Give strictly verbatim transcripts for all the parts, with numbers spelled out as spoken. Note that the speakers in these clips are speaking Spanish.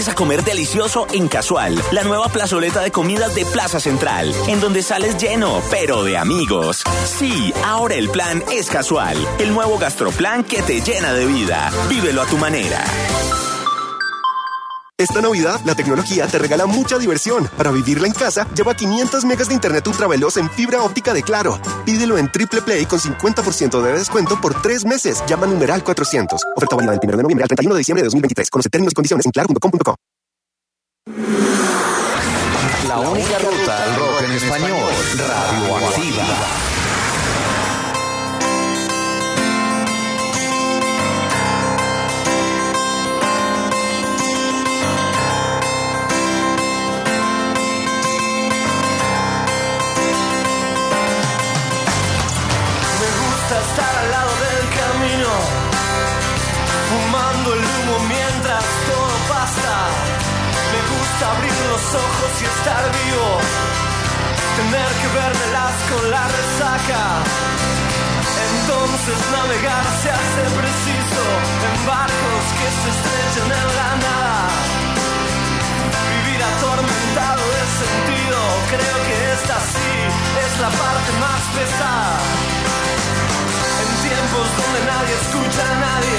sales a comer delicioso en Casual, la nueva plazoleta de comidas de Plaza Central, en donde sales lleno, pero de amigos. Sí, ahora el plan es Casual, el nuevo gastroplan que te llena de vida. Vívelo a tu manera. Esta Navidad, la tecnología te regala mucha diversión. Para vivirla en casa, lleva quinientos megas de internet ultraveloz en fibra óptica de Claro. Pídelo en Triple Play con cincuenta por ciento de descuento por tres meses. Llama numeral cuatrocientos. Oferta válida del primero de noviembre al treinta y uno de diciembre de dos mil veintitrés. Conoce términos y condiciones en claro punto com punto co. La única ruta al rock en español. Radioactiva. Estar al lado del camino, fumando el humo mientras todo pasa. Me gusta abrir los ojos y estar vivo, tener que vermelas con la resaca. Entonces navegar se hace preciso en barcos que se estrechan en la nada. Vivir atormentado de sentido, creo que esta sí es la parte más pesada. En tiempos donde nadie escucha a nadie,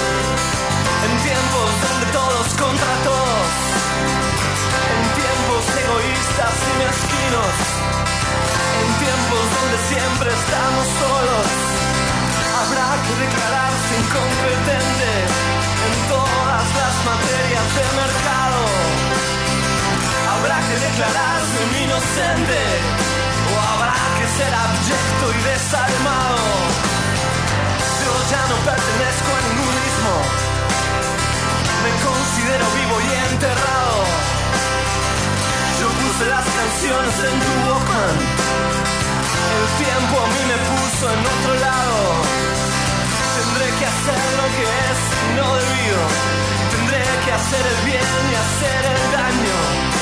en tiempos donde todos contra todos, en tiempos egoístas y mezquinos, en tiempos donde siempre estamos solos, habrá que declararse incompetente en todas las materias de mercado, habrá que declararse inocente o habrá que ser abyecto y desalmado. Yo ya no pertenezco a ningún mismo, me considero vivo y enterrado. Yo puse las canciones en tu Walkman, el tiempo a mí me puso en otro lado. Tendré que hacer lo que es no debido, tendré que hacer el bien y hacer el daño.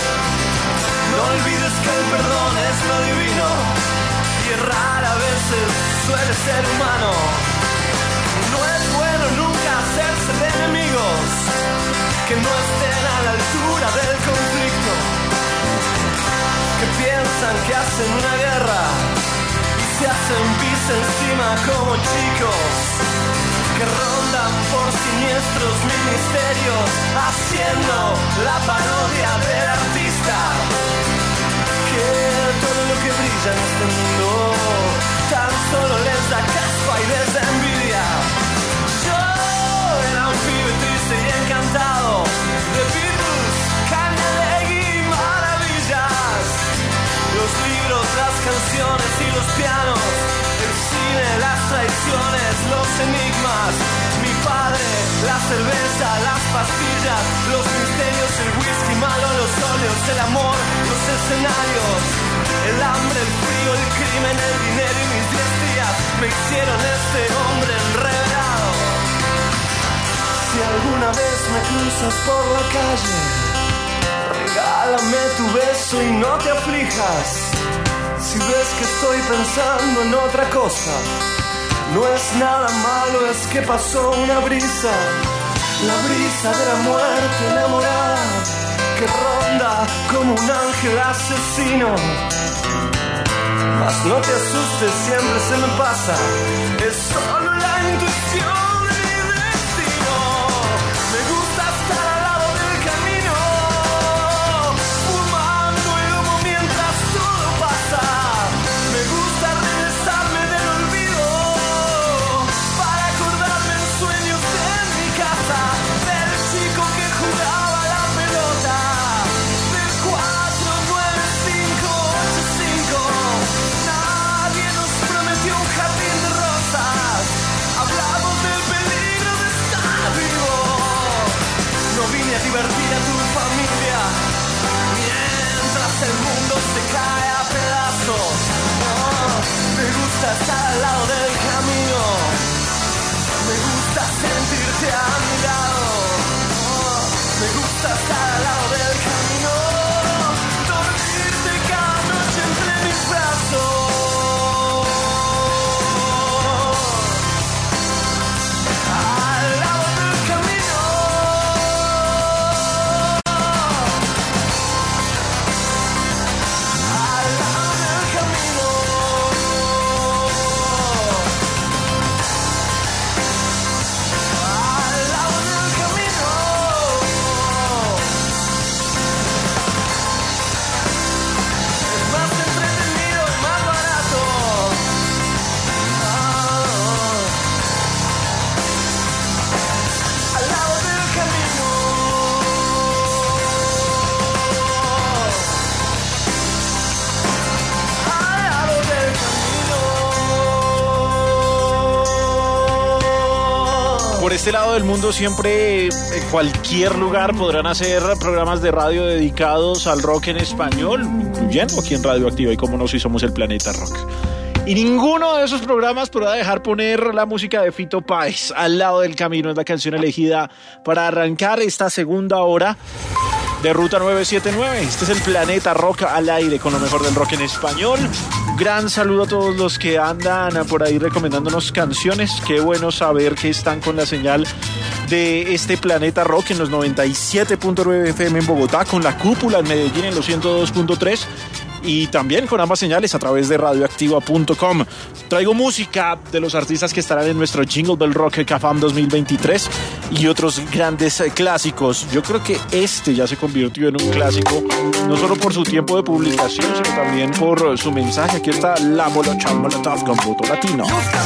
No olvides que el perdón es lo divino y errar a veces suele ser humano. No es bueno nunca hacerse de enemigos que no estén a la altura del conflicto, que piensan que hacen una guerra y se hacen pis encima como chicos, que rondan por siniestros ministerios haciendo la parodia del artista, que todo lo que brilla en este mundo tan solo les da caspa y les da envidia. Yo era un pibe triste y encantado de Beatles, Candelegui y maravillas. Los libros, las canciones y los pianos, el cine, las traiciones, los enigmas. Mi padre, la cerveza, las pastillas, los misterios, el whisky malo, los óleos, el amor, los escenarios, el hambre, el frío, el crimen, el dinero y mis diez días me hicieron este hombre enredado. Si alguna vez me cruzas por la calle, regálame tu beso y no te aflijas. Si ves que estoy pensando en otra cosa, no es nada malo, es que pasó una brisa, la brisa de la muerte enamorada, que ronda como un ángel asesino. Mas no te asustes, siempre se me pasa, es solo la intuición de mi destino. Me gusta estar al lado del camino, fumando el humo mientras todo pasa. Me gusta regresarme del olvido para acordarme en sueños en mi casa, del chico que jugaba la pelota, del cuatro nueve cinco ocho cinco. Nadie nos prometió un jardín de rosas, hablamos del peligro de estar vivo. No vine a divertir a tu familia mientras el mundo se cae a pedazos. Oh, me gusta estar al lado del camino, me gusta sentirte a mi lado. Oh, me gusta estar al lado del camino, dormirte cada noche entre mis brazos. Al lado del camino. este lado del mundo siempre, en cualquier lugar, podrán hacer programas de radio dedicados al rock en español, incluyendo aquí en Radio Activa y como no, si somos el Planeta Rock. Y ninguno de esos programas podrá dejar poner la música de Fito Páez. Al lado del camino es la canción elegida para arrancar esta segunda hora de Ruta nueve siete nueve. Este es el Planeta Rock al aire con lo mejor del rock en español. Gran saludo a todos los que andan por ahí recomendándonos canciones. Qué bueno saber que están con la señal de este Planeta Rock en los noventa y siete punto nueve F M en Bogotá, con la Cúpula en Medellín en los ciento dos punto tres y también con ambas señales a través de radioactiva punto com. Traigo música de los artistas que estarán en nuestro Jingle Bell Rock Cafam dos mil veintitrés y otros grandes clásicos. Yo creo que este ya se convirtió en un clásico, no solo por su tiempo de publicación, sino también por su mensaje. Aquí está La Molocha Molotov con Voto Latino.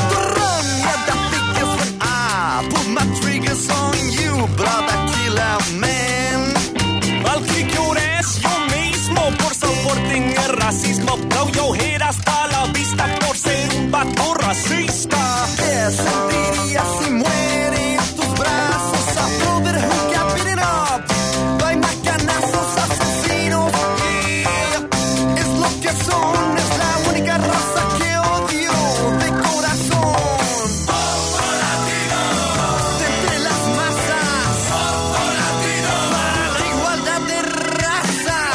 Soporten el racismo, blow your head hasta la vista por ser un vato racista. ¿Qué sentirías si mueren tus brazos? A brother who got beaten up by macanazos asesinos. Yeah. Es lo que son, es la única raza que odio de corazón. Voto latino. De entre las masas. Voto latino. Para la igualdad de razas.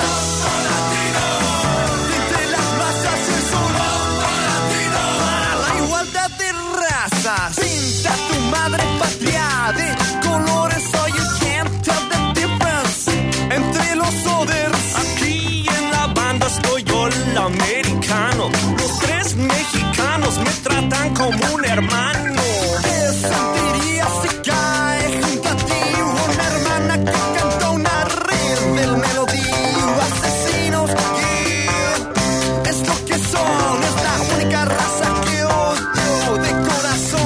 Pinta tu madre patria de colores so you can't tell the difference entre los oders. Aquí en la banda estoy yo, el americano. Los tres mexicanos me tratan como un hermano. ¿Qué sentirías si cae junto a ti una hermana que canta una red del melodío? Asesinos, yeah. Es lo que son, es la única raza que odio de corazón.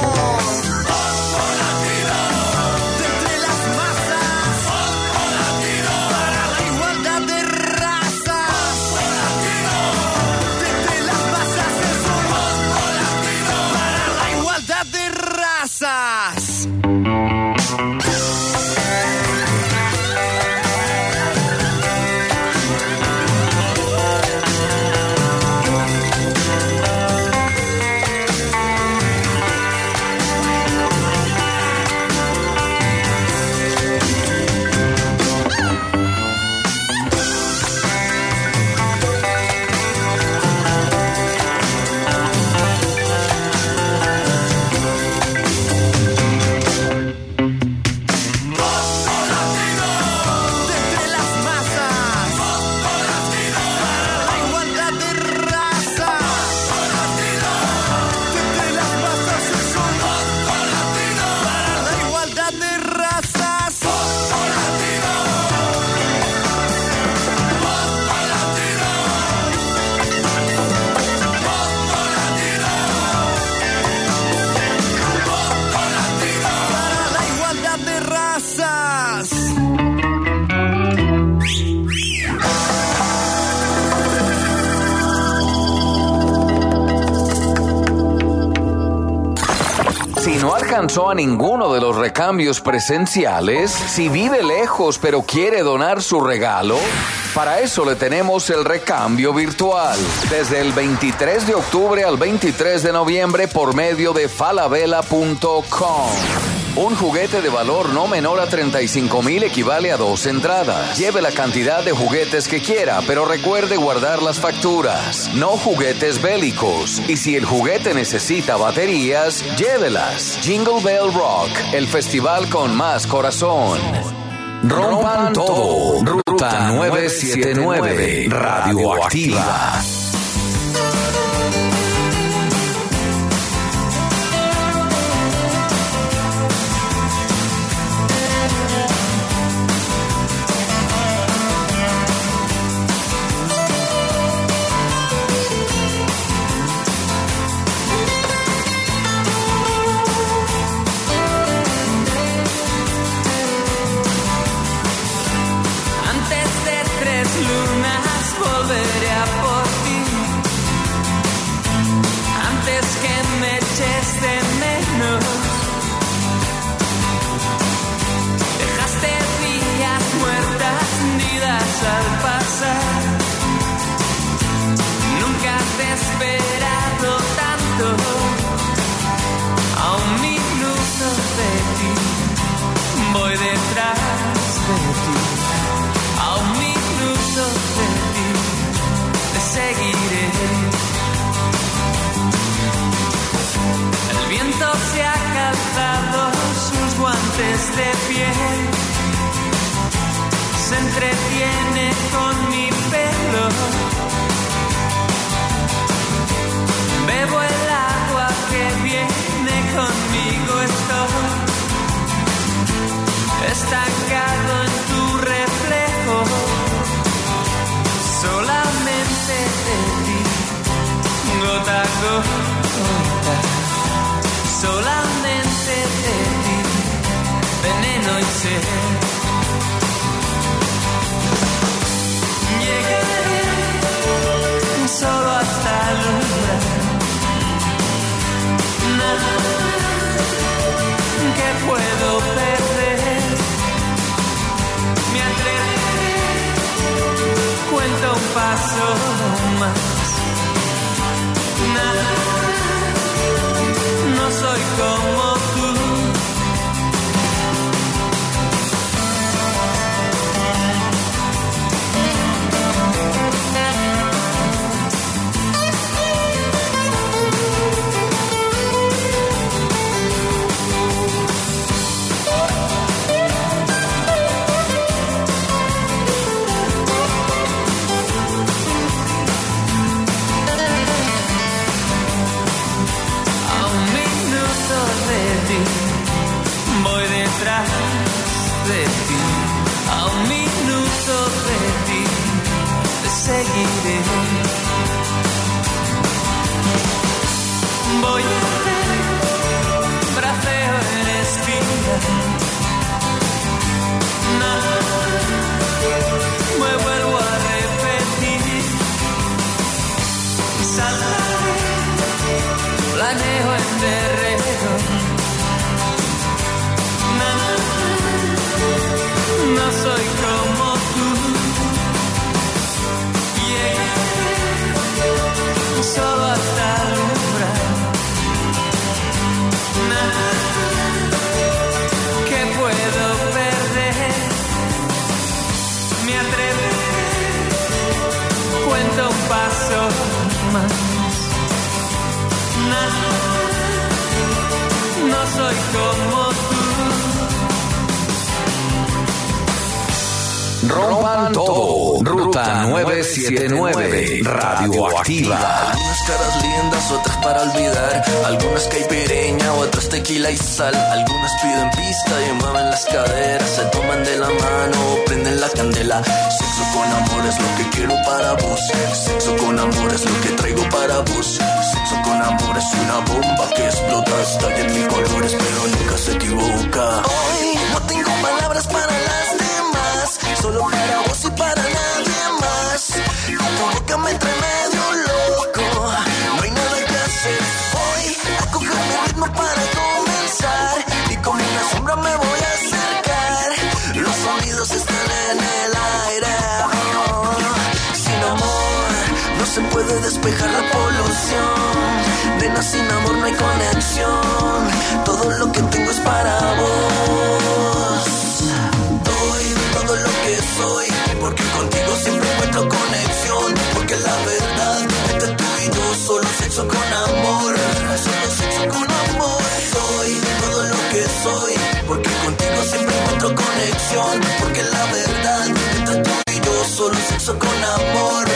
alcanzó a ninguno de los recambios presenciales, si vive lejos pero quiere donar su regalo, para eso le tenemos el recambio virtual. Desde el veintitrés de octubre al veintitrés de noviembre por medio de falabella punto com. Un juguete de valor no menor a treinta y cinco mil equivale a dos entradas. Lleve la cantidad de juguetes que quiera, pero recuerde guardar las facturas. No juguetes bélicos. Y si el juguete necesita baterías, llévelas. Jingle Bell Rock, el festival con más corazón. Rompan todo. Ruta nueve siete nueve, Radioactiva. viene con mi pelo. Bebo el agua que viene conmigo. Estoy estancado en tu reflejo. Solamente de ti, gota a gota. Solamente de ti, veneno y sed. Llegaré solo hasta el umbral. Nada que puedo perder. Me atreveré, cuento un paso más. Nada, no soy como tú. Voy detrás de ti, a un minuto de ti, te seguiré. Voy a hacer braceo en espiral. Nada, me vuelvo a repetir. Saltaré, planeo en terreno. No soy como tú. Llegué solo hasta el umbral. Nada que puedo perder. Me atreveré, cuento un paso más. Nada, no soy como tú. Rompan todo. Ruta nueve siete nueve, radioactiva. Algunas caras lindas, otras para olvidar. Algunas caipireña, otras tequila y sal. Algunas piden pista y mueven las caderas. Se toman de la mano, prenden la candela. Sexo con amor es lo que quiero para vos. Sexo con amor es lo que traigo para vos. Sexo con amor es una bomba que explota. Está en mil colores, pero nunca se equivoca. Hoy no tengo palabras para las demás. Solo para vos y para nadie más. Tu boca me trae medio loco. No hay nada que hacer. Voy a coger mi ritmo para comenzar. Y como una sombra me voy a acercar. Los sonidos están en el aire. Oh, sin amor no se puede despejar la polución. Nena, sin amor no hay conexión. Todo lo que tengo es para vos. Todo lo que soy, porque contigo siempre encuentro conexión. Porque la verdad, entre tú y yo, solo sexo con amor. Solo sexo con amor. Soy todo lo que soy, porque contigo siempre encuentro conexión. Porque la verdad, entre tú y yo, solo sexo con amor.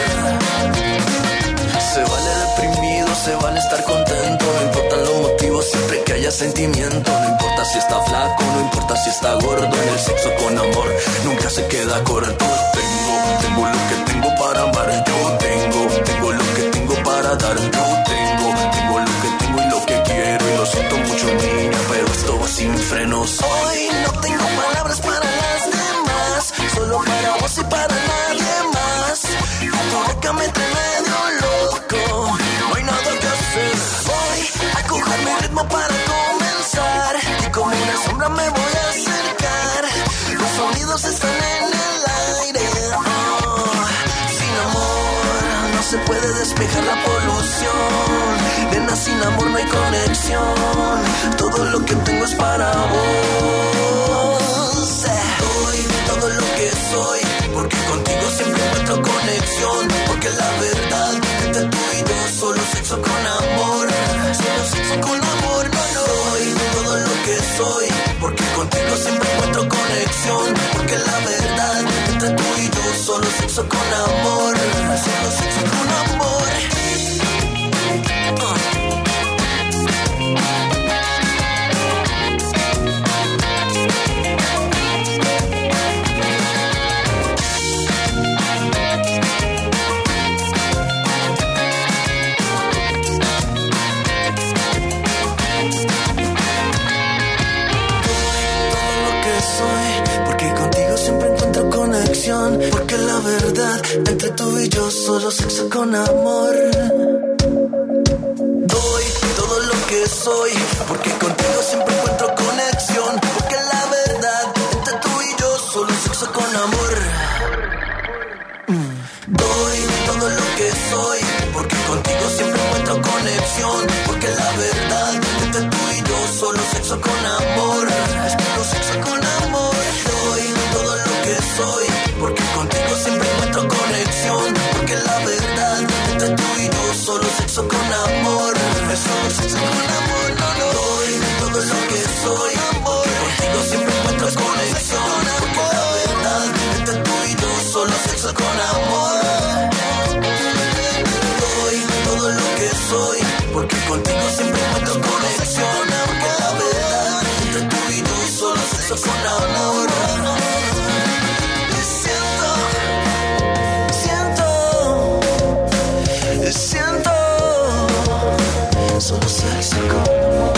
Se vale deprimido, se vale estar contento. No importan los motivos, siempre que haya sentimiento. No importa si está flaco, no importa si está gordo. En el sexo con amor nunca se queda corto. Tengo, tengo lo que tengo para amar. Yo tengo, tengo lo que tengo para dar. Yo tengo, tengo lo que tengo y lo que quiero. Y lo siento mucho, niña, pero esto va sin frenos. Hoy no tengo palabras para las demás. Solo para vos y para nadie más. Tu boca me trae medio loco. No hay nada que hacer. Voy a coger mi ritmo para comenzar. Y como una sombra me voy a acercar. Los sonidos están en el aire. Oh, sin amor no se puede despejar la polución. Nena, sin amor no hay conexión. Todo lo que tengo es para vos. Doy todo lo que soy, porque contigo siempre encuentro conexión. Porque la verdad, entre tú y yo, solo sexo con amor. Solo sexo con amor, no, no. Doy todo lo que soy, porque contigo siempre encuentro conexión. Porque la verdad, entre tú y yo, porque la verdad, entre tú y yo, solo sexo con amor. Doy todo lo que soy, porque contigo siempre encuentro conexión, porque la verdad, entre tú y yo, solo sexo con amor. Doy todo lo que soy, porque contigo siempre encuentro conexión, porque la verdad, entre tú y yo, solo sexo con amor. Es puro sexo con amor. Doy todo lo que soy, porque contigo siempre encuentro conexión, porque la verdad, entre tú y yo, solo sexo con amor. Es solo sexo con amor, no, no. Doy todo lo que soy, porque contigo siempre encuentro conexión, porque la verdad, entre tú y yo, solo sexo con amor. Soy, porque contigo siempre encuentro conexión, porque la verdad, entre tú y yo, solo sexo con amor. Y siento, siento, siento, solo sexo con amor.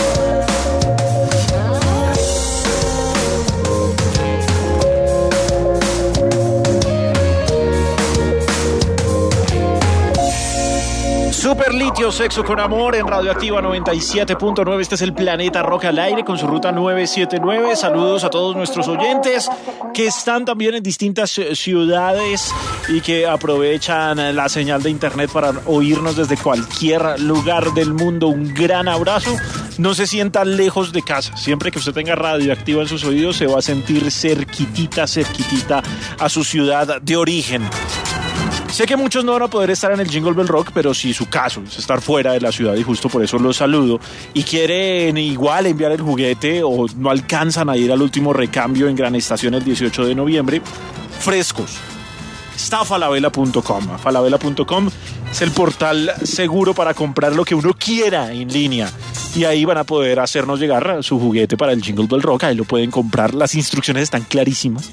Super Litio, Sexo con Amor en Radioactiva noventa y siete punto nueve. Este es el Planeta Rock al aire con su ruta nueve siete nueve. Saludos a todos nuestros oyentes que están también en distintas ciudades y que aprovechan la señal de internet para oírnos desde cualquier lugar del mundo. Un gran abrazo. No se sienta lejos de casa. Siempre que usted tenga Radioactiva en sus oídos, se va a sentir cerquitita, cerquitita a su ciudad de origen. Sé que muchos no van a poder estar en el Jingle Bell Rock, pero si su caso es estar fuera de la ciudad, y justo por eso los saludo, y quieren igual enviar el juguete o no alcanzan a ir al último recambio en Gran Estación el dieciocho de noviembre, frescos. Está falabella punto com. falabella punto com es el portal seguro para comprar lo que uno quiera en línea. Y ahí van a poder hacernos llegar su juguete para el Jingle Bell Rock. Ahí lo pueden comprar. Las instrucciones están clarísimas.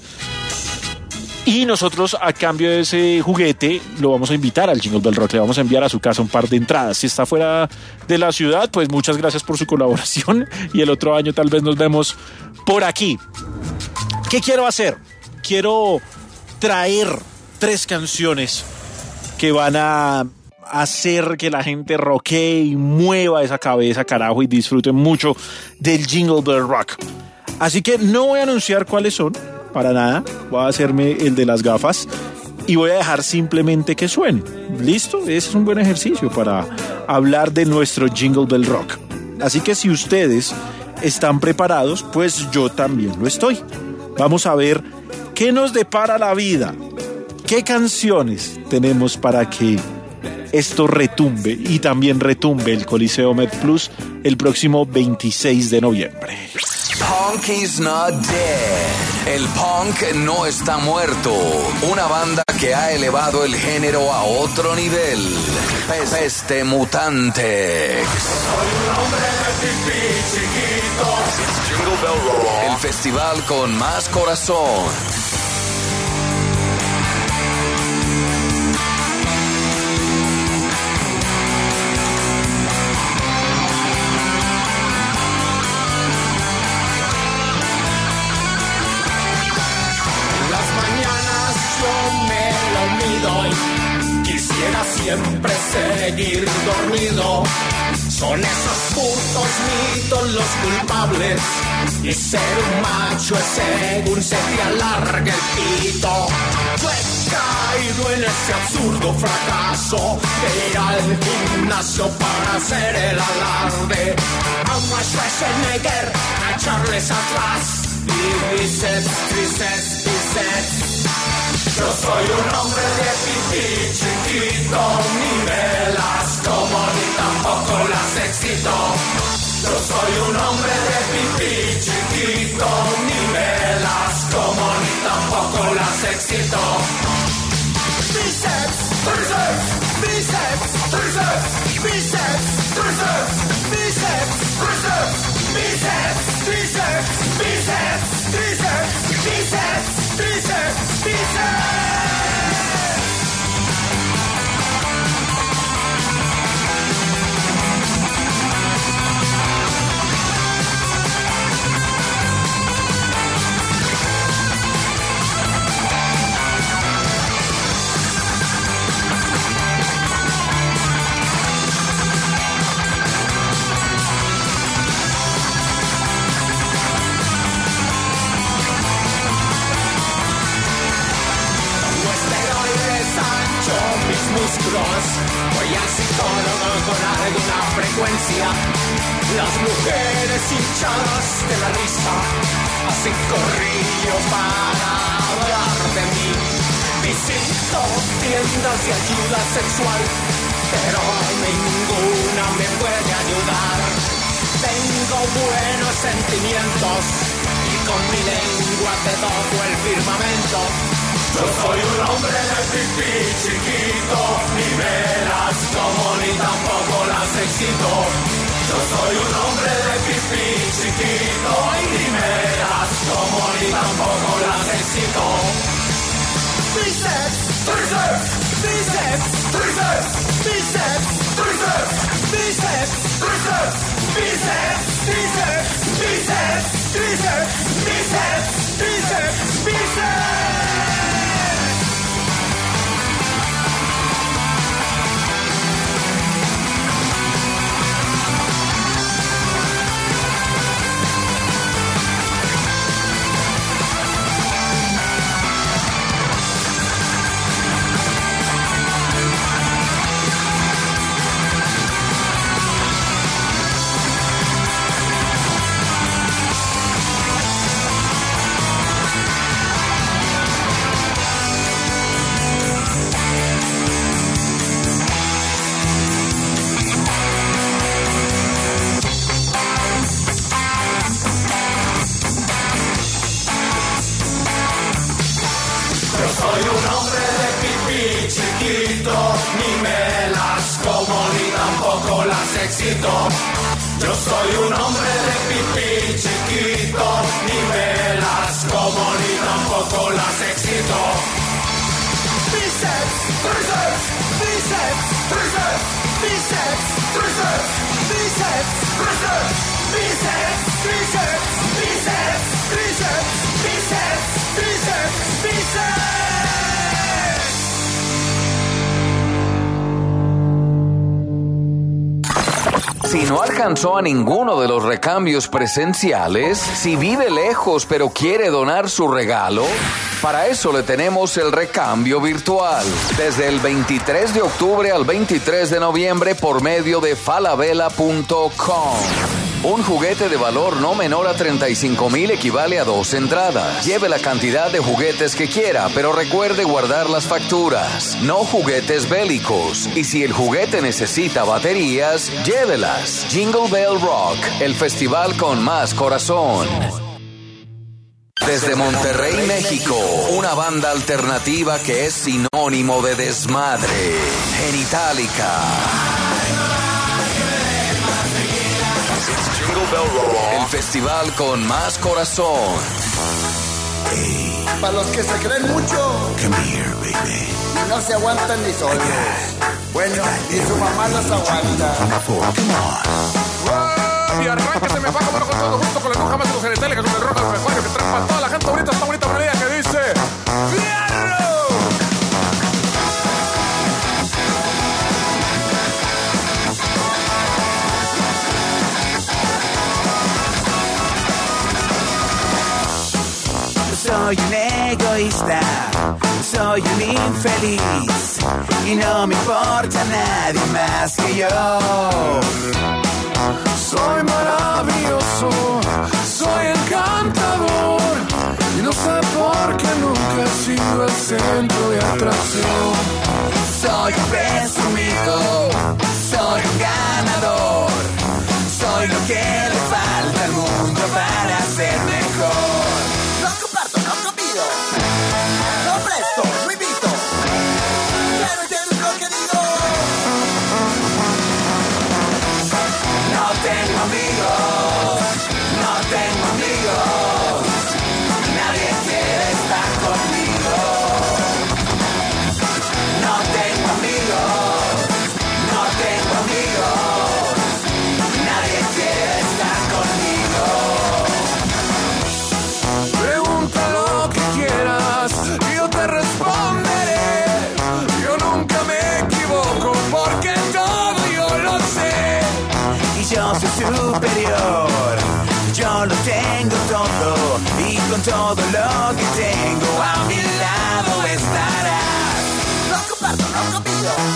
Y nosotros, a cambio de ese juguete, lo vamos a invitar al Jingle Bell Rock. Le vamos a enviar a su casa un par de entradas. Si está fuera de la ciudad, pues muchas gracias por su colaboración. Y el otro año tal vez nos vemos por aquí. ¿Qué quiero hacer? Quiero traer tres canciones que van a hacer que la gente rockee y mueva esa cabeza, carajo, y disfruten mucho del Jingle Bell Rock. Así que no voy a anunciar cuáles son. Para nada, voy a hacerme el de las gafas y voy a dejar simplemente que suene. ¿Listo? Ese es un buen ejercicio para hablar de nuestro Jingle Bell Rock. Así que si ustedes están preparados, pues yo también lo estoy. Vamos a ver qué nos depara la vida, qué canciones tenemos para que esto retumbe y también retumbe el Coliseo MedPlus el próximo veintiséis de noviembre. Punk is not dead. El punk no está muerto. Una banda que ha elevado el género a otro nivel. Peste Mutante. Soy un hombre de pipí chiquito. Jingle Bell Rock. El festival con más corazón. Quisiera siempre seguir dormido. Son esos putos mitos los culpables. Y ser un macho es según se te alargue el pito. Yo he caído en ese absurdo fracaso de ir al gimnasio para hacer el alarde. A un Schwarzenegger a echarles atrás. Y bíceps, tríceps, bíceps. Yo soy un hombre de pipí chiquito, ni me las como ni tampoco las excito. Yo soy un hombre de pipí chiquito, ni me las como ni tampoco las excito. Bíceps, tríceps, bíceps, tríceps, bíceps, tríceps, bíceps, tríceps, bíceps, tríceps, bíceps, tríceps, bíceps, tríceps, bíceps. músculos. Voy al psicólogo con alguna frecuencia. Las mujeres hinchadas de la risa hacen corrillos para hablar de mí. Visito tiendas de ayuda sexual, pero ninguna me puede ayudar. Tengo buenos sentimientos y con mi lengua te toco el firmamento. Yo soy un hombre de pipí chiquito, ni me las como ni tampoco las excito. Yo soy un hombre de pipí chiquito y ni me las como ni tampoco las excito. Bíceps, tríceps, bíceps, tríceps, bíceps, tríceps, bíceps, tríceps, bíceps, bíceps, bíceps, tríceps, bíceps, bíceps, bíceps. Soy un hombre de pipí chiquito, ni me las como ni tampoco las excito. Yo soy un hombre de pipí chiquito, ni me las como ni tampoco las excito. Bíceps, tríceps, bíceps, tríceps, bíceps, tríceps, bíceps, tríceps, bíceps, tríceps, bíceps, tríceps, bíceps, tríceps, bíceps. Si no alcanzó a ninguno de los recambios presenciales, si vive lejos pero quiere donar su regalo, para eso le tenemos el recambio virtual. Desde el veintitrés de octubre al veintitrés de noviembre por medio de falabella punto com. Un juguete de valor no menor a treinta y cinco mil equivale a dos entradas. Lleve la cantidad de juguetes que quiera, pero recuerde guardar las facturas. No juguetes bélicos. Y si el juguete necesita baterías, llévelas. Jingle Bell Rock, el festival con más corazón. Desde Monterrey, México, una banda alternativa que es sinónimo de desmadre. Genitalica. El festival con más corazón. Hey. Para los que se creen mucho. Come here, baby. No se aguantan ni solos. Bueno, ni su mamá los aguanta. Come on. Y arranca, se me va como con todo justo con la aguja más de los genitales con el rojo del mejor que trae para toda la gente bonita, esta bonita melodía que dice ¡Fierro! Soy un egoísta, soy un infeliz y no me importa nadie más que yo. Soy maravilloso, soy encantador y no sé por qué nunca he sido el centro de atracción. Soy un presumido, soy un ganador, soy lo que le falta al mundo para ser mejor. No comparto, no convido, no presto, no invito, pero entiendo lo que digo. No tengo amigos, no tengo amigos, nadie quiere estar conmigo. No tengo amigos, no tengo amigos, nadie quiere estar conmigo. Pregunta lo que quieras y yo te responderé. Yo nunca me equivoco porque todo yo lo sé. Y yo soy superior, yo lo tengo todo y con todo lo que tengo a mi lado estarás. No comparto, no convido,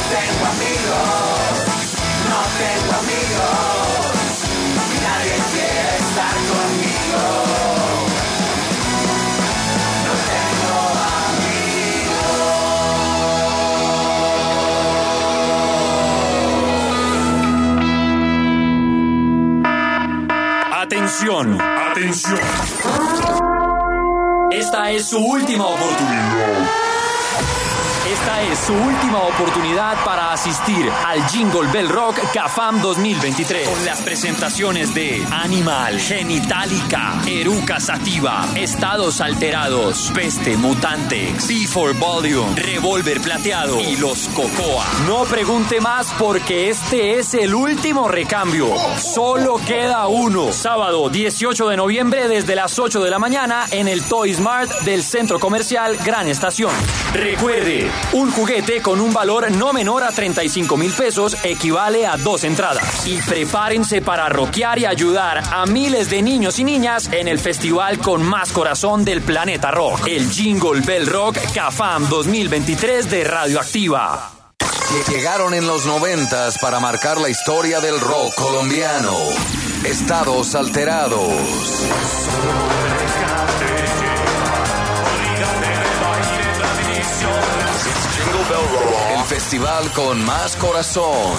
tengo amigos, no tengo amigos, nadie quiere estar conmigo. No tengo amigos. Atención, atención. Esta es su última oportunidad. Esta es su última oportunidad para asistir al Jingle Bell Rock CAFAM dos mil veintitrés con las presentaciones de Animal, Genitalica, Eruca Sativa, Estados Alterados, Peste Mutante, P cuatro Volume, Revolver Plateado y Los Cocoa. No pregunte más porque este es el último recambio. Solo queda uno. Sábado dieciocho de noviembre desde las ocho de la mañana en el Toy Smart del Centro Comercial Gran Estación. Recuerde, un juguete con un valor no menor a treinta y cinco mil pesos equivale a dos entradas. Y prepárense para rockear y ayudar a miles de niños y niñas en el festival con más corazón del planeta rock, el Jingle Bell Rock CAFAM dos mil veintitrés de Radioactiva. Llegaron en los noventas para marcar la historia del rock colombiano. Estados Alterados. El festival con más corazón.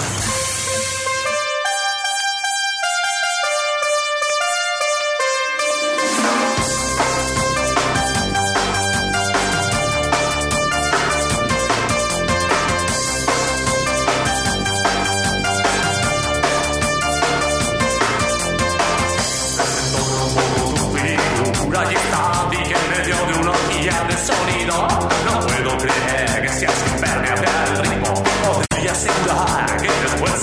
Aquí está, dije en medio de una orgía de sonido. No puedo creer que seas impermeable al ritmo. Podría asegurar que después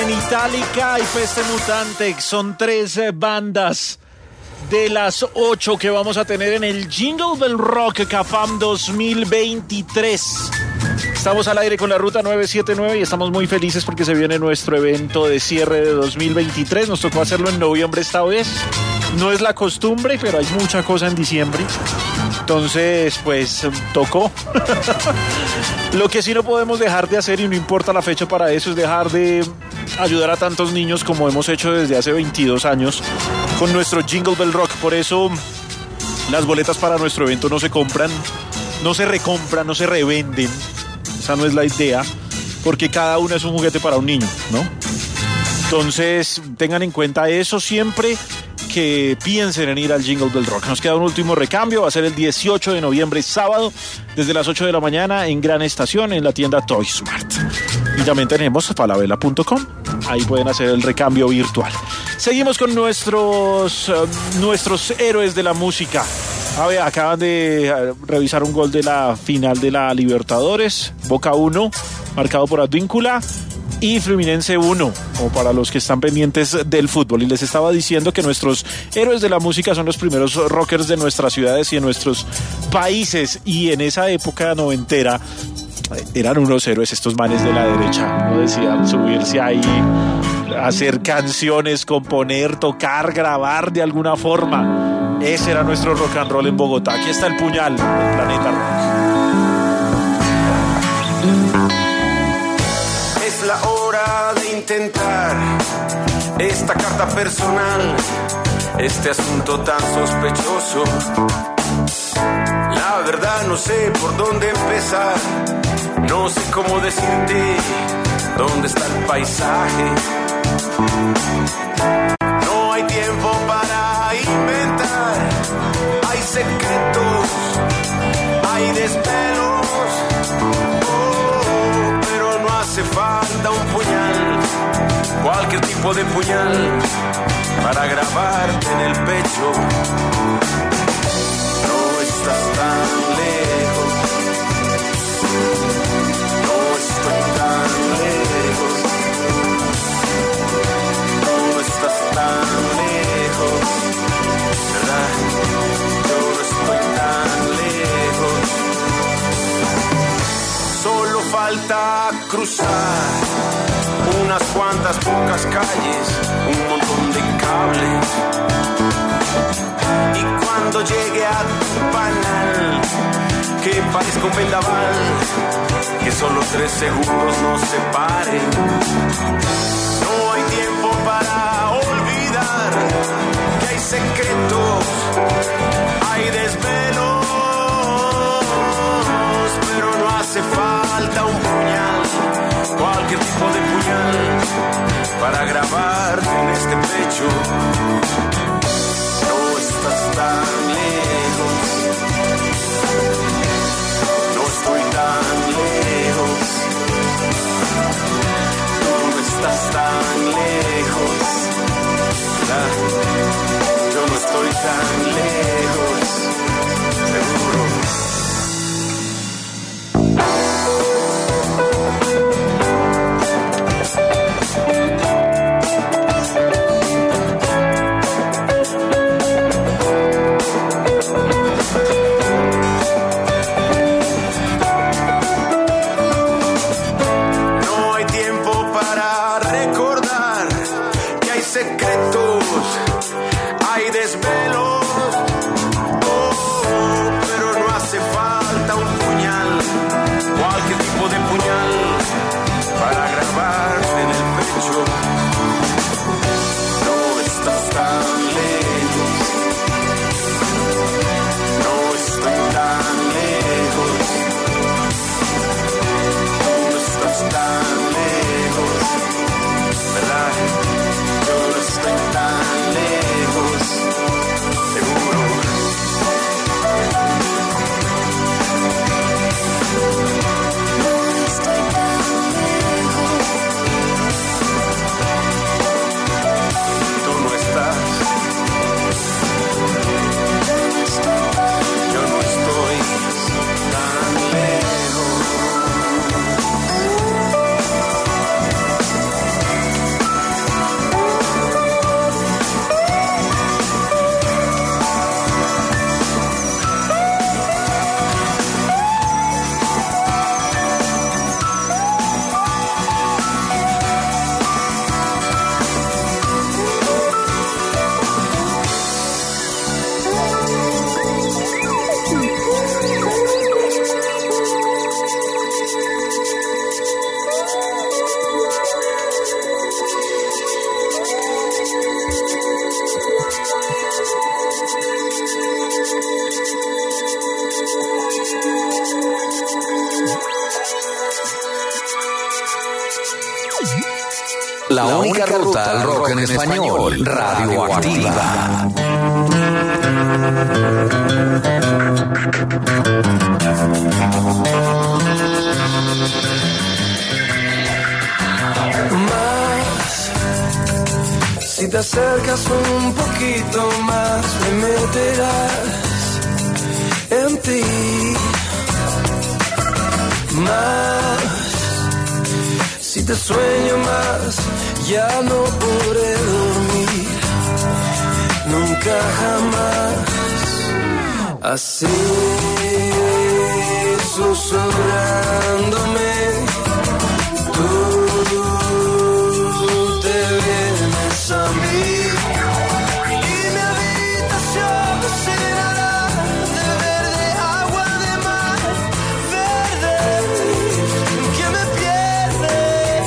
Genitalica y Peste Mutante son tres bandas de las ocho que vamos a tener en el Jingle Bell Rock CAFAM dos mil veintitrés. Estamos al aire con la Ruta nueve siete nueve y estamos muy felices porque se viene nuestro evento de cierre de dos mil veintitrés. Nos tocó hacerlo en noviembre esta vez. No es la costumbre, pero hay mucha cosa en diciembre. Entonces, pues, tocó. Lo que sí no podemos dejar de hacer, y no importa la fecha para eso, es dejar de ayudar a tantos niños como hemos hecho desde hace veintidós años con nuestro Jingle Bell Rock. Por eso las boletas para nuestro evento no se compran, no se recompran, no se revenden. Esa no es la idea, porque cada una es un juguete para un niño, ¿no? Entonces, tengan en cuenta eso siempre que piensen en ir al Jingle Bell Rock. Nos queda un último recambio, va a ser el dieciocho de noviembre, sábado, desde las ocho de la mañana en Gran Estación, en la tienda Toy Smart. Y también tenemos falabella punto com, ahí pueden hacer el recambio virtual. Seguimos con nuestros, uh, nuestros héroes de la música. A ver, acaban de uh, revisar un gol de la final de la Libertadores. Boca uno, marcado por Advíncula. Y Fluminense uno, como para los que están pendientes del fútbol. Y les estaba diciendo que nuestros héroes de la música son los primeros rockers de nuestras ciudades y de nuestros países. Y en esa época noventera eran unos héroes estos manes de la derecha. No decían subirse ahí, hacer canciones, componer, tocar, grabar de alguna forma. Ese era nuestro rock and roll en Bogotá. Aquí está el puñal del Planeta Rock. Es la hora de intentar esta carta personal, este asunto tan sospechoso. La verdad no sé por dónde empezar, no sé cómo decirte dónde está el paisaje. No hay tiempo para inventar, hay secretos, hay desvelos. Hace falta un puñal, cualquier tipo de puñal, para grabarte en el pecho. No estás tan lejos, no estoy tan lejos, no estás tan lejos, ¿verdad? Yo no estoy tan lejos. Solo falta cruzar unas cuantas pocas calles, un montón de cables. Y cuando llegue a tu panal, que parezca un vendaval, que solo tres segundos nos separen. No hay tiempo para olvidar que hay secretos, hay desvelos. Pero no hace falta un puñal, cualquier tipo de puñal, para grabarte en este pecho. No estás tan lejos, no estoy tan lejos, no estás tan lejos, ¿verdad? Yo no estoy tan lejos, seguro. La única ruta al rock en español, Radioactiva. Más, si te acercas un poquito más, me meterás en ti. Más, si te sueño más, ya no podré dormir, nunca jamás. Así, susurrándome, tú te vienes a mí. Y mi habitación se llenará de verde, agua de mar, verde, que me pierde.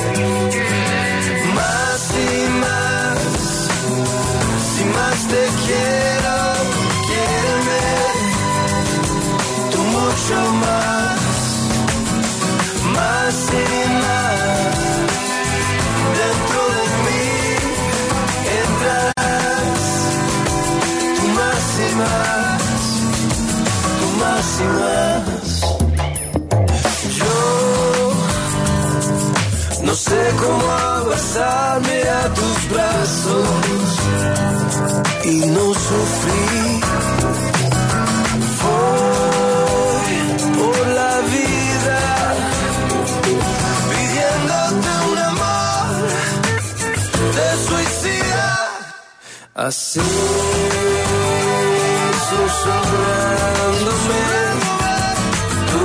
Más y más, si más te quiero, quiéreme, tú mucho más. Más y más, dentro de mí entrarás, tú más y más, tú más y más. Yo no sé cómo abrazarme a tus brazos y no sufrir. Voy por la vida pidiéndote un amor de suicida. Así, susurrándome, tú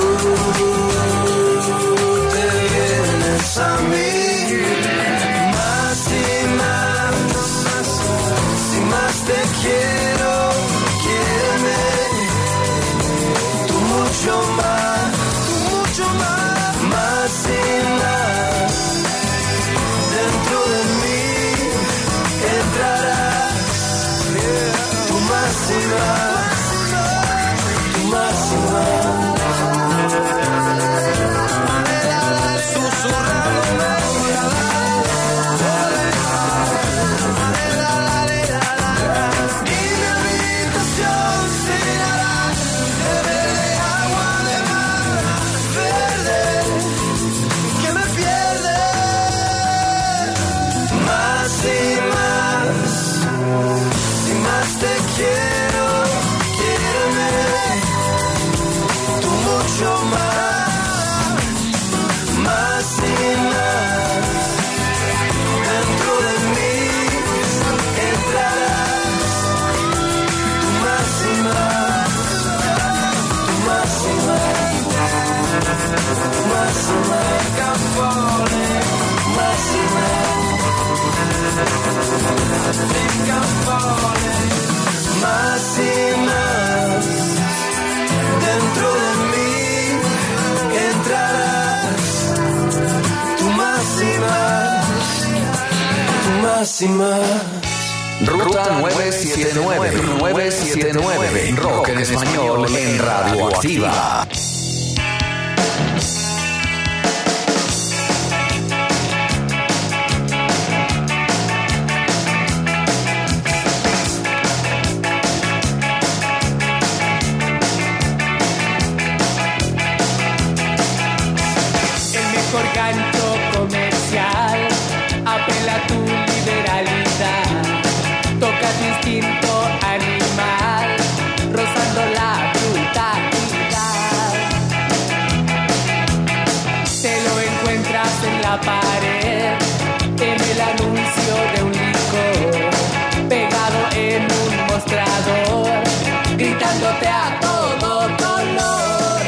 te vienes a mí. Más y más, si más te quiero, quiéreme, tú mucho más, tú mucho más. Más y más, dentro de mí entrarás, tú más y más, tú más y más. Susurrándome, y mi habitación se llenará de verde, agua de mar, verde, que me pierde. Más y más, si más te quiero, quiéreme, tú mucho más. Más y más, dentro de mí entrarás, tú más y más, tú más y más, tú más y más, Campone, más y más, Campone, más y más, dentro de mí entrarás, tú más y más, tú más y más. Ruta nueve siete nueve, nueve siete nueve, rock en español en Radioactiva. El mejor gancho comercial apela a tu liberalidad. Toca tu instinto animal, rozando la brutalidad. Te lo encuentras en la pared, en el anuncio de un licor, pegado en un mostrador, gritándote a todo color.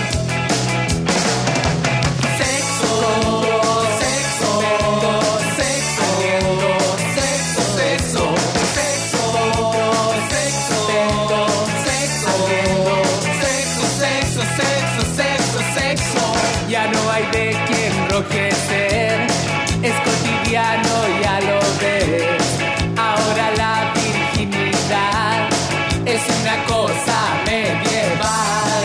Sexo, sexo, sexo, sexo, sexo, sexo, sexo, sexo, sexo, sexo, sexo, sexo, sexo. Ya no hay de quién enrojecer, es cotidiano, ya lo ves. Ahora la virginidad es una cosa medieval.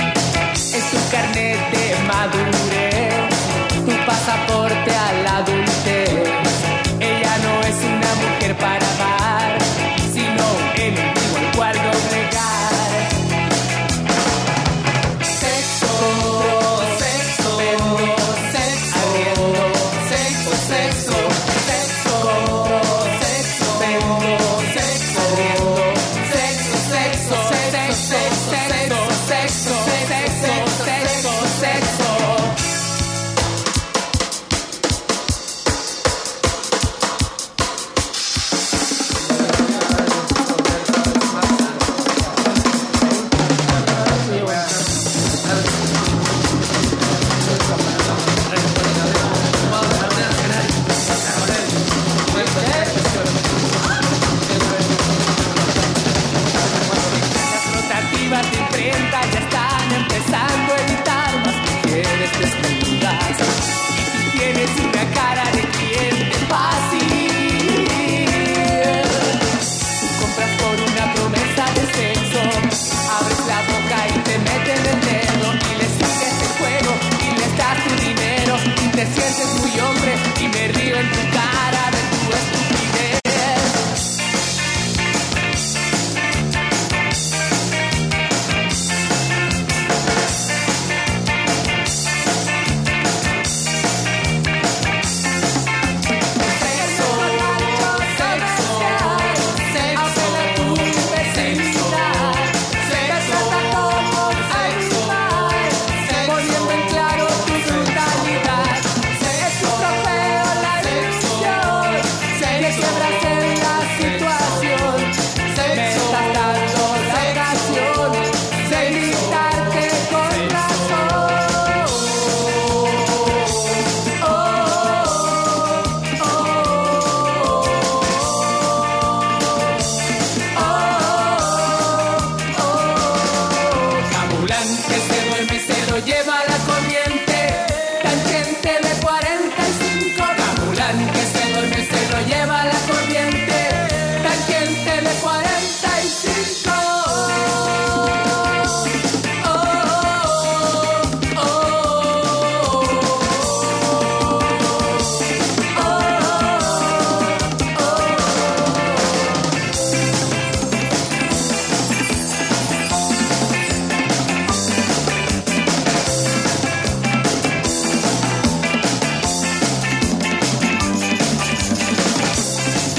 Es tu carnet de madurez, tu pasaporte a la adultez.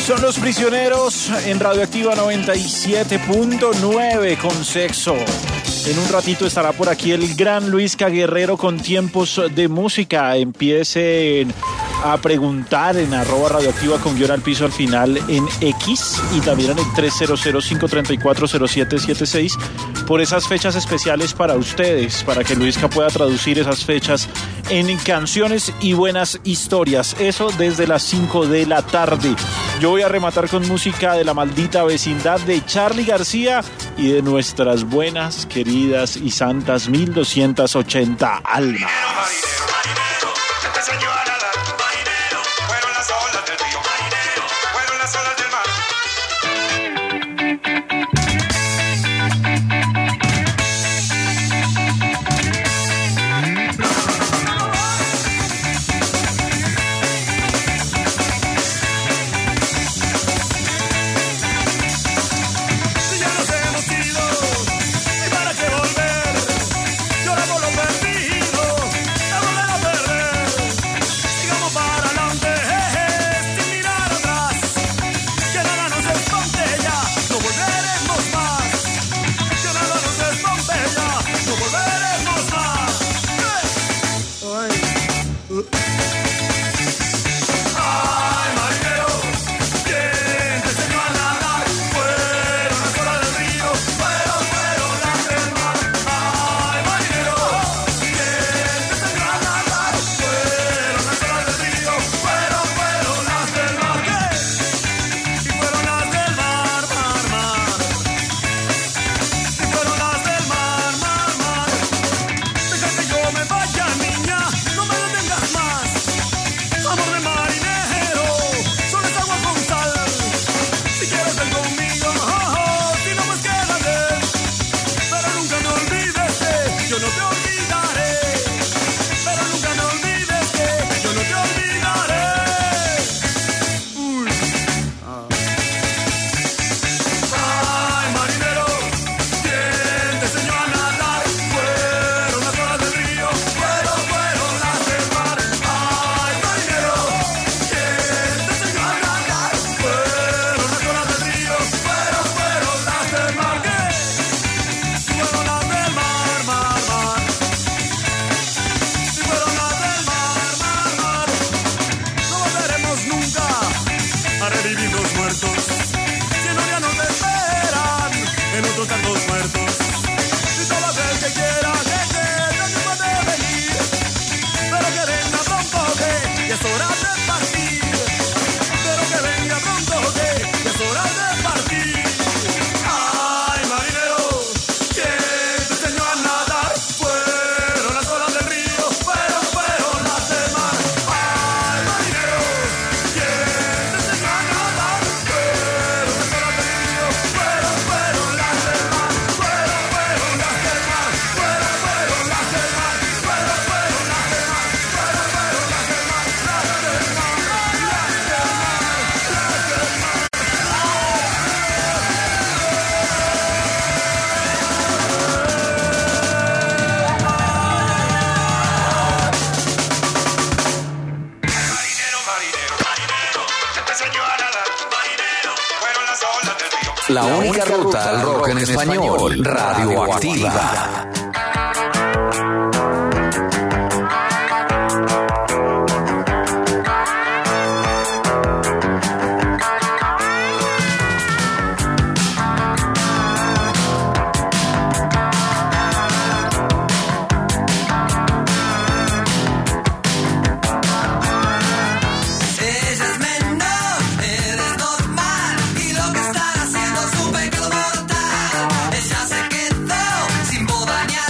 Son Los Prisioneros en Radioactiva noventa y siete punto nueve con Sexo. En un ratito estará por aquí el gran Luis Caguerrero con Tiempos de Música. Empiecen a preguntar en arroba radioactiva con guión al piso al final en X y también en el tres cero cero, cinco tres cuatro, cero siete siete seis por esas fechas especiales para ustedes, para que Luisca pueda traducir esas fechas en canciones y buenas historias. Eso desde las cinco de la tarde. Yo voy a rematar con música de La Maldita Vecindad de Charly García y de nuestras buenas, queridas y santas mil doscientas ochenta almas. La única ruta al rock en español, Radioactiva. Sin bodaña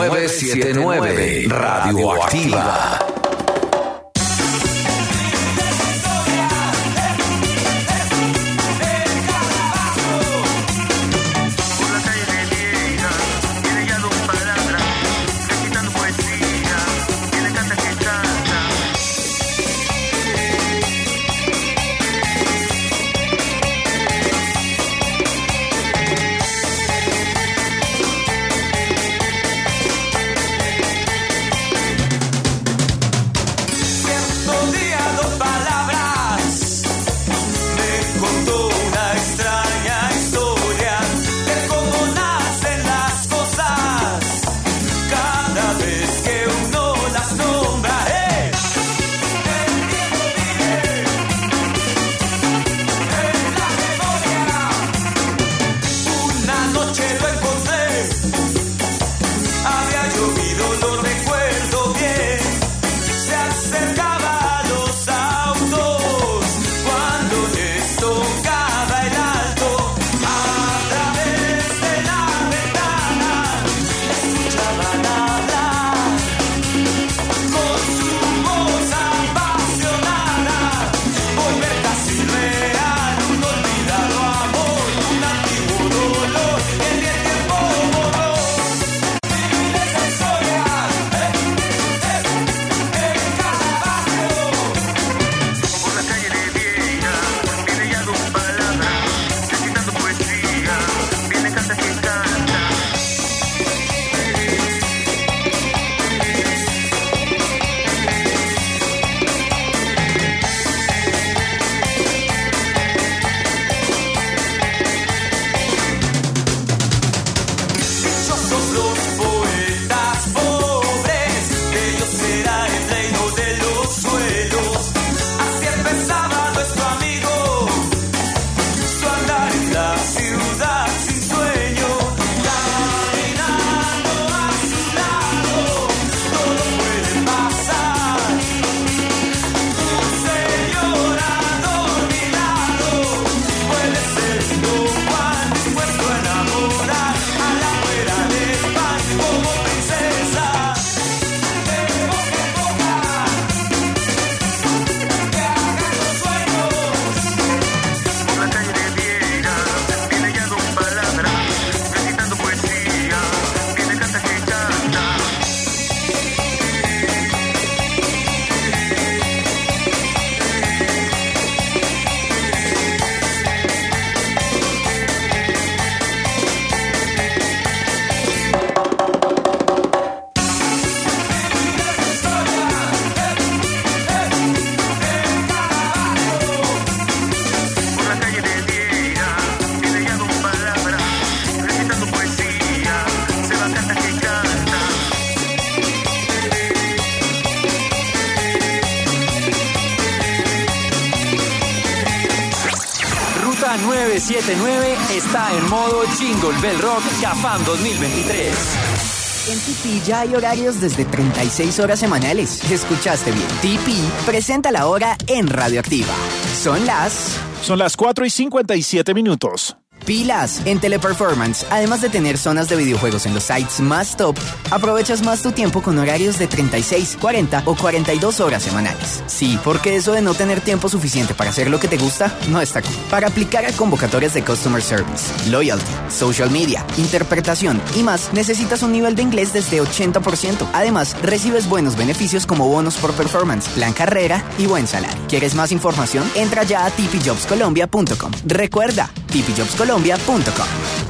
nueve siete nueve Radioactiva. nueve siete nueve está en modo Jingle Bell Rock Cafam dos mil veintitrés. En T P ya hay horarios desde treinta y seis horas semanales. Escuchaste bien. T P presenta la hora en Radioactiva. Son las... Son las cuatro y cincuenta y siete minutos. Pilas en Teleperformance. Además de tener zonas de videojuegos en los sites más top, aprovechas más tu tiempo con horarios de treinta y seis, cuarenta o cuarenta y dos horas semanales. Sí, porque eso de no tener tiempo suficiente para hacer lo que te gusta no está cool. Para aplicar a convocatorias de Customer Service, Loyalty, Social Media, Interpretación y más, necesitas un nivel de inglés desde ochenta por ciento. Además, recibes buenos beneficios como bonos por performance, plan carrera y buen salario. ¿Quieres más información? Entra ya a t p jobs colombia punto com. Recuerda, t p jobs colombia punto com.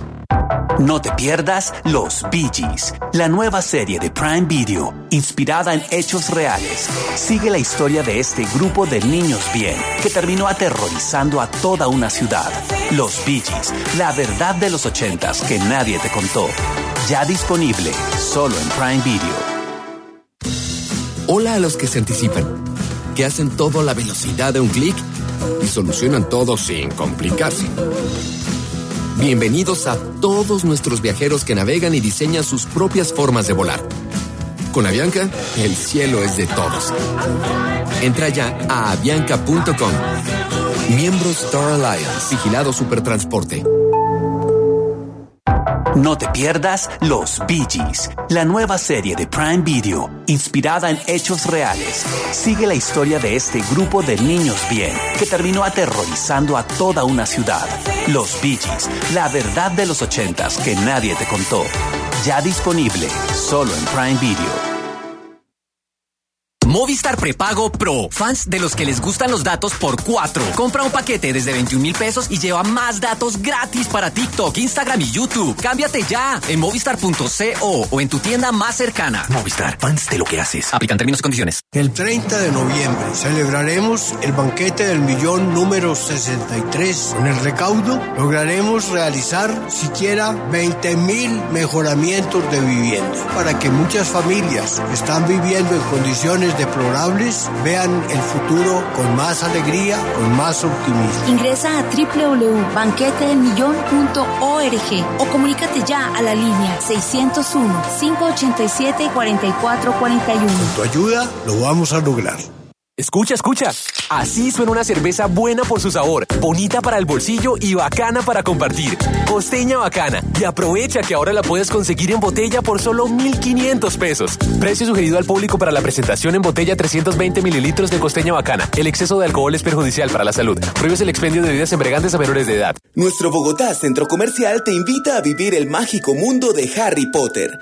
No te pierdas Los Bee Gees, la nueva serie de Prime Video, inspirada en hechos reales. Sigue la historia de este grupo de niños bien, que terminó aterrorizando a toda una ciudad. Los Bee Gees, la verdad de los ochentas que nadie te contó. Ya disponible, solo en Prime Video. Hola a los que se anticipan, que hacen todo a la velocidad de un clic y solucionan todo sin complicarse. Bienvenidos a todos nuestros viajeros que navegan y diseñan sus propias formas de volar. Con Avianca, el cielo es de todos. Entra ya a avianca punto com. Miembro Star Alliance. Vigilado Supertransporte. No te pierdas Los Bee Gees, la nueva serie de Prime Video, inspirada en hechos reales. Sigue la historia de este grupo de niños bien, que terminó aterrorizando a toda una ciudad. Los Bee Gees, la verdad de los ochentas que nadie te contó. Ya disponible, solo en Prime Video. Movistar Prepago Pro. Fans de los que les gustan los datos por cuatro. Compra un paquete desde veintiún mil pesos y lleva más datos gratis para TikTok, Instagram y YouTube. Cámbiate ya en movistar punto co o en tu tienda más cercana. Movistar, fans de lo que haces. Aplican términos y condiciones. El treinta de noviembre celebraremos el banquete del millón número sesenta y tres. Con el recaudo lograremos realizar siquiera veinte mil mejoramientos de vivienda para que muchas familias que están viviendo en condiciones deplorables vean el futuro con más alegría, con más optimismo. Ingresa a doble u doble u doble u punto banquete del millón punto org o comunícate ya a la línea seiscientos uno, cinco ochenta y siete, cuarenta y cuatro cuarenta y uno. Con tu ayuda lo vamos a lograr. Escucha, escucha. Así suena una cerveza buena por su sabor, bonita para el bolsillo y bacana para compartir. Costeña Bacana. Y aprovecha que ahora la puedes conseguir en botella por solo mil quinientos pesos. Precio sugerido al público para la presentación en botella trescientos veinte mililitros de Costeña Bacana. El exceso de alcohol es perjudicial para la salud. Prohíbes el expendio de bebidas embriagantes a menores de edad. Nuestro Bogotá Centro Comercial te invita a vivir el mágico mundo de Harry Potter.